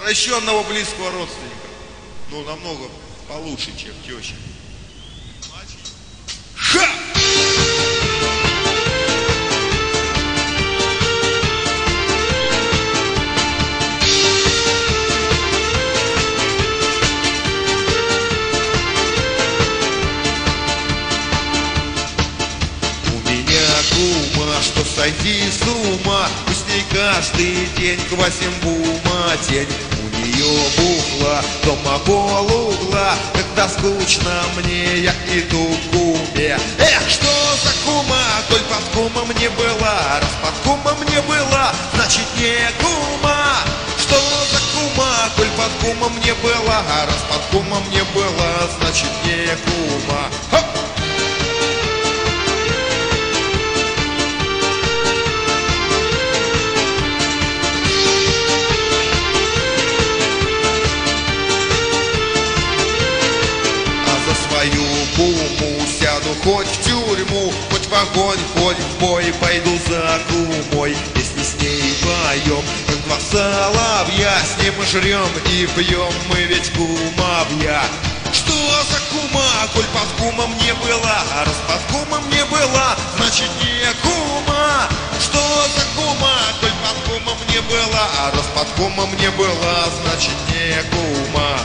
Про еще одного близкого родственника. Ну, намного получше, чем теща. Ха! Что сойди с ума, мы с ней каждый день квасим бума-тень. У нее бухла, дома полугла, когда скучно мне, я иду к куме. Эх, что за кума, коль под кумом не была, раз под кумом не была, значит не кума. Что за кума, коль под кумом не была, раз под кумом не была, значит не кума. Хоп! Куму сяду хоть в тюрьму, хоть в огонь, хоть в бой, пойду за кумой. Песни с ней поем, как два соловья, с ним жрем и пьем, мы ведь кумовья. Что за кума, коль под кумом не была, раз под кумом не была, значит не кума. Что за кума, коль под кумом не была, а раз под кумом не была, значит не кума.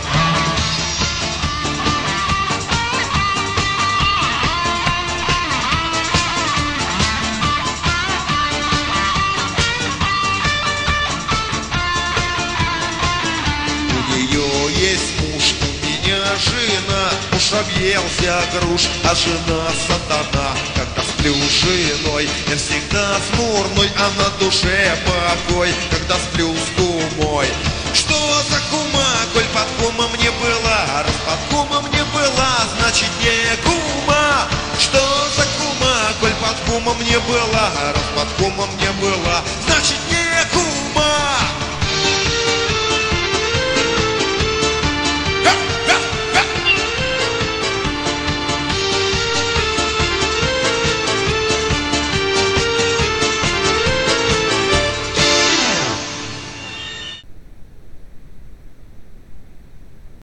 Есть муж, у меня жена, муж объелся груш, а жена сатана. Когда сплю с женой, я всегда смурной, а на душе покой, когда сплю с кумой. Что за кума, коль под кумом не была, раз под кумом не была, значит не кума. Что за кума, коль под кумом не была, раз под кумом не была,